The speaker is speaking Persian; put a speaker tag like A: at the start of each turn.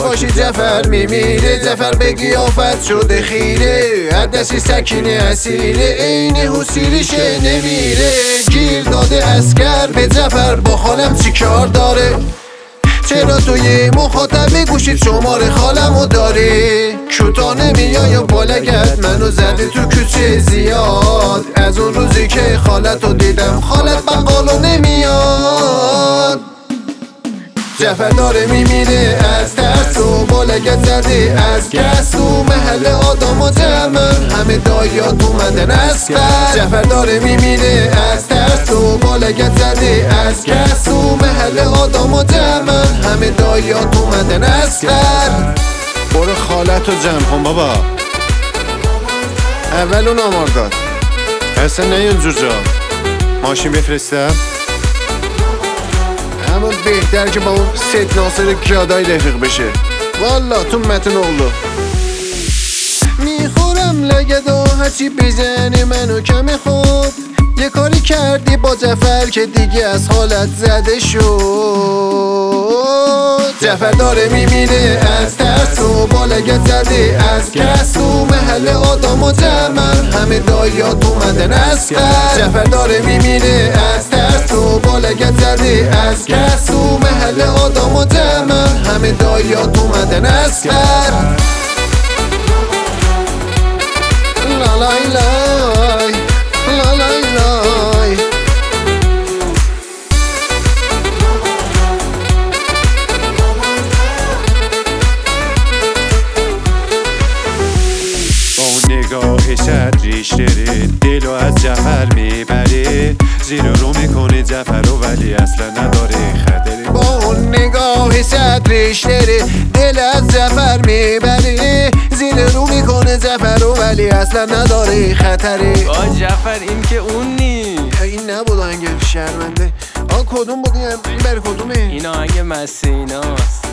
A: باشی جعفر میمیره. جعفر به قیافت شده خیره، عدسی سکینه اسیره، عین حسیریش نمیره. گیر داده اسکر به جعفر با خالم چی کار داره؟ چرا توی مخاطب گوشید شماره خالمو داری؟ کوتا نمیای یا بالگت منو زده تو کوچه زیاد. از اون روزی که خالتو دیدم خالت بقالو نمیاد. جعفر داره میمیره از ترس و بالگت زده از کس. تو محل آدم و جمع همه دایات اومدن اسفر. جعفر داره میمیره از ترس و بالگت زده از کس. تو محل آدم و جمع همه دایات اومدن اسفر. برو خالتو جمع کن بابا، اول اون آمار داد. اصلا نه اونجور جا ماشین بفرستم، اما بهتر که با اون سید ناصر کیادایی رفیق بشه. والا تو متن oldu. میخورم لگدا هرچی بزنه منو کم خوب. یه کاری کردی با جعفر که دیگه از حالت زده شد. جعفر داره میمیره از ترس و بالگت زده از کس. تو محل آدم و جمع همه دایات اومدن اسفر. جعفر داره میمیره از ترس و بالگت زده از کس. تو محل آدم و جمع همه دایات اومدن اسفر. لا لای لای لا لای لای.
B: با اون نگاه شدریش داره دلو از جعفر میبره. زیر رو میکنه جعفر رو ولی اصلا نداره خطری.
A: با اون نگاه صدرش داره دل از جعفر میبره. زیر رو میکنه جعفر رو ولی اصلا نداره خطری.
C: آه جعفر این که اون نی،
A: این نبود آهنگ شرمنده. کدوم بود این بر کدومه؟
C: این آهنگ مسیناست.